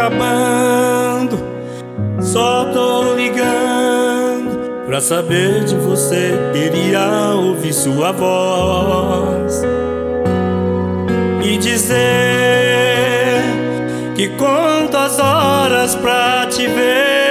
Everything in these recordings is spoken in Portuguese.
acabando. Só tô ligando pra saber de você. Queria ouvir sua voz e dizer que conto as horas pra te ver.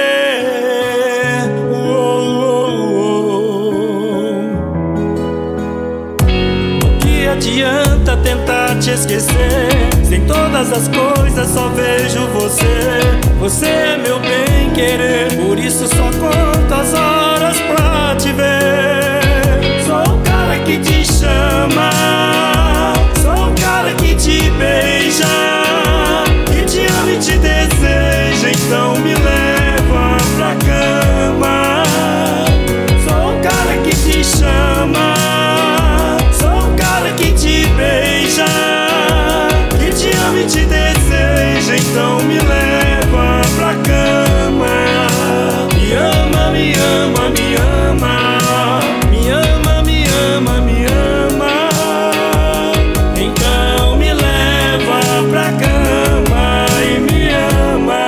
O que adianta tentar te esquecer? Se em todas as coisas só vejo você. Você é meu bem querer, por isso só conto as horas pra te ver. Sou o cara que te chama, sou o cara que te beija, que te ama e te deseja, então me leva pra cama. Sou o cara que te chama, sou o cara que te beija, que te ama e te deseja, então me leva pra cama. Me ama, me ama, me ama, me ama, me ama, me ama, então me leva pra cama e me ama.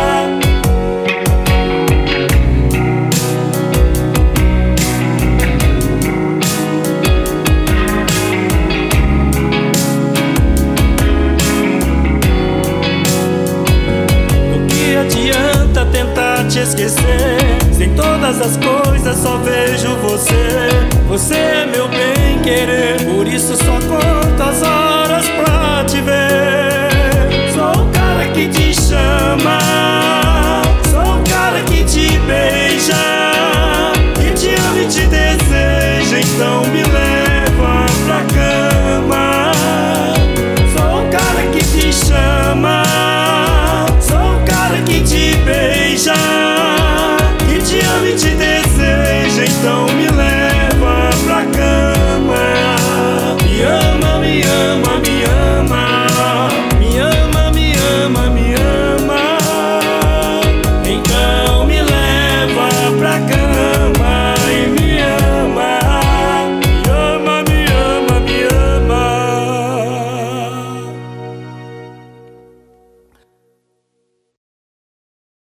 O que adianta tentar te esquecer? Se em todas as coisas só vejo você. Você é meu bem querer, por isso só conto as horas pra te ver.